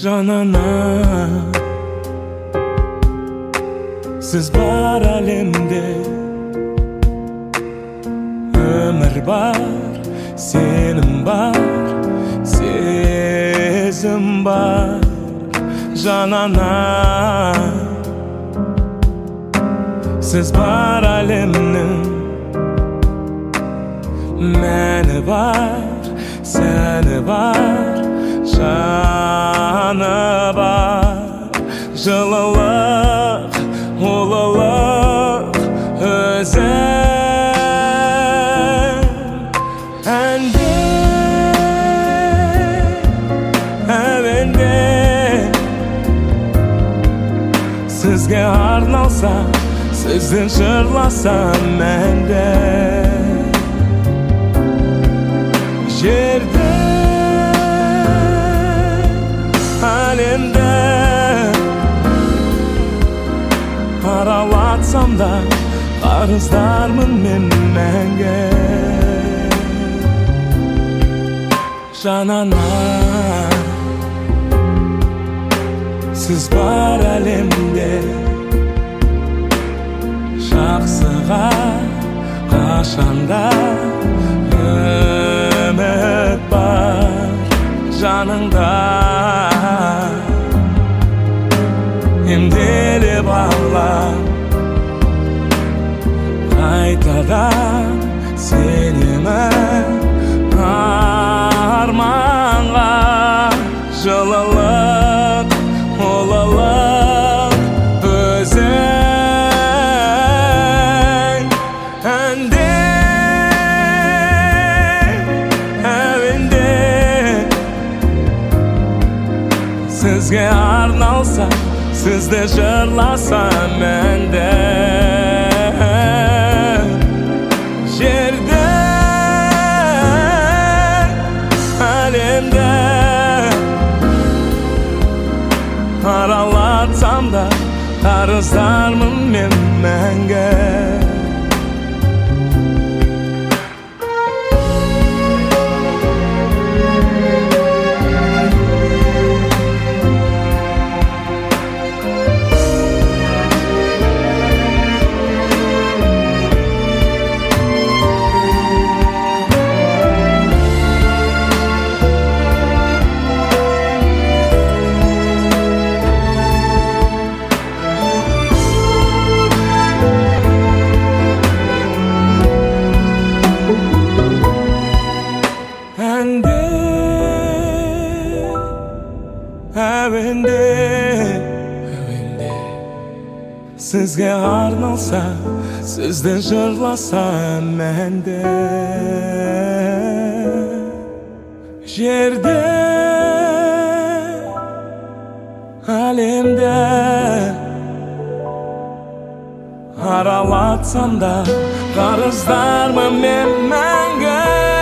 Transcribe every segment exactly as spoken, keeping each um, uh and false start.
жанана. Siz бар әлемде, өмір бар, сенім бар, сезім бар, жанана. Siz бар әлемнің мәні бар, сәні бар, жаны бар, жылылық, ұлылық өзің. Әнде, әуенде сізге арналса, сізден жырласам мәнде. Жерде, әлемде аралатсам да, қарыздармын мен мәңгі. Жанана, сіз бар әлемде, жақсыға қашанда үміт бар жаныңда. Емделіп алам қайтадан сенемін арманға. Жылылық, ұлылық өзің. Әнде, әуенде сізге арналса, сізді жырласам мәнде. Жерде, әлемде аралатсам да, қарыздармын мен мәңгі. Әуенде, әуенде сізге арналса, сізді жырласам мәнде. Жерде, әлемде аралатсам да, қарыздармын мен мәңгі.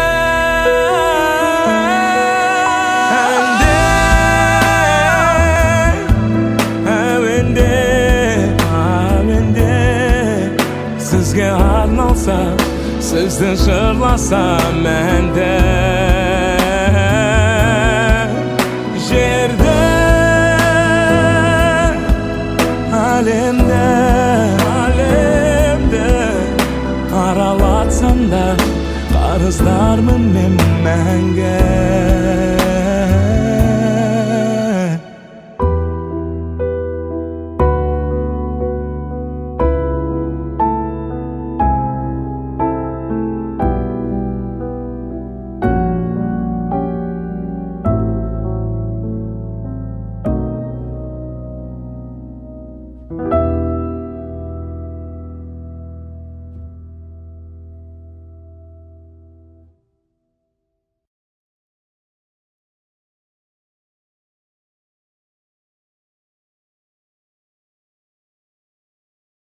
Сізге арналса, сізді жырласам мәнде. Жерде, әлемде, әлемде аралатсам да, қарыздармын мен